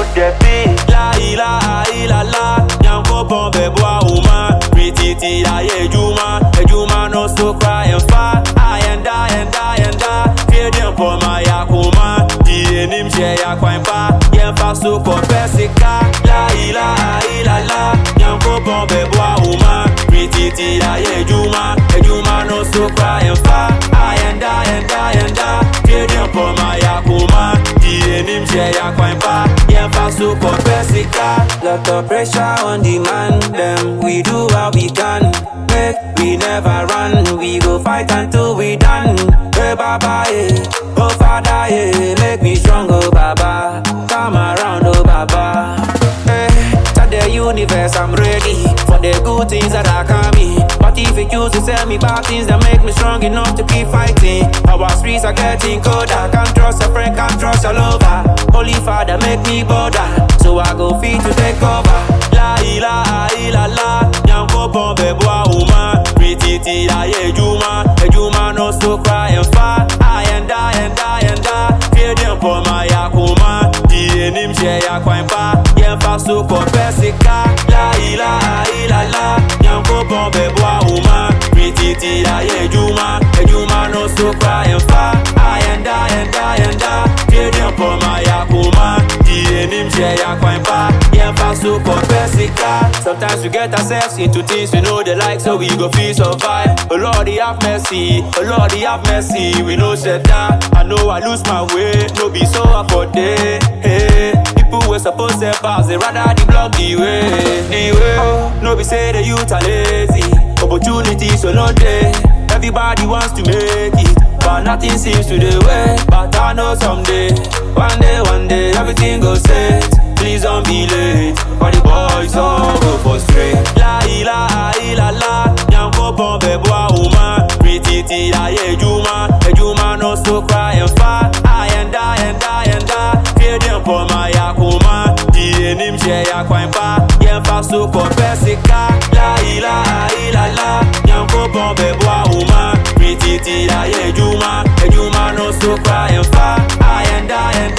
debi. La ilaha illallah, nyanko bombe boa uma. Pretty aye ejuma no so cry and fa. I and I, feel them for my yakuma. Die nim she yakwampa, yemfa so kopesika. La ilaha illallah, nyanko bombe boa uma. Pretty aye ejuma no so cry and fa. I and I, feel them for my yakuma. Die nim she yakwampa, yemfa so kopesika. Lot of pressure on the man, them we do what we can. Make we never run, we go fight until we done. Hey Baba, eh, oh Father, eh, make me strong, oh Baba. Come around, oh Baba. Hey, to the universe, I'm ready for the good things that are coming. But if you choose to tell me bad things that make me strong enough to keep fighting, our streets are getting colder. Can't trust a friend, can't trust a lover. Holy Father, make me bolder, so I go feed to take over. La ilaha illallah, nyanko bombe boa uma. Pretty aye ejuma no so cry and fa. I and I, feel them for my yakuma. Die nim she yakwampa, yemfa so kopesika. La ilaha illallah, nyanko bombe boa uma. Pretty aye ejuma no so cry and fa. I and I, feel them for my yakuma. Die nim she yakwampa, yemfa so kopesika. Sometimes we get ourselves into things we know they like, so we go feel survive. Oh Lord, have mercy, oh Lord, have mercy. We know said that I know I lose my way, no be so up for day. Hey, people were supposed to pass, they rather the block the way. No be say the youth are lazy, opportunities so no day. Everybody wants to make it, but nothing seems to the way. But I know someday, one day, everything goes straight. Please don't be late, for the boys all go for straight. La ilaha illallah, nyanko bombe boa uma. Pretty aye ejuma no so cry and fa. I and I, feel them for my yakuma. Die nim she yakwampa, yemfa so kopesika. La ilaha illallah, nyanko bombe boa uma. Pretty aye ejuma no so cry and fa. I and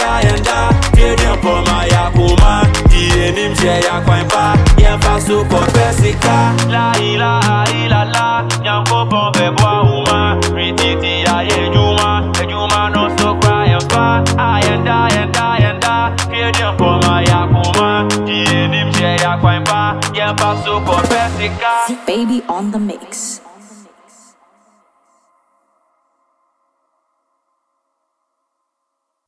I, feel them for my yakuma. Die nim she yakwampa, yemfa so kopesika. La ilaha illallah, nyanko bombe boa uma. Pretty aye ejuma no so cry and fa. I and I, feel them for my yakuma. Die nim she yakwampa, yemfa so kopesika. Baby on the mix.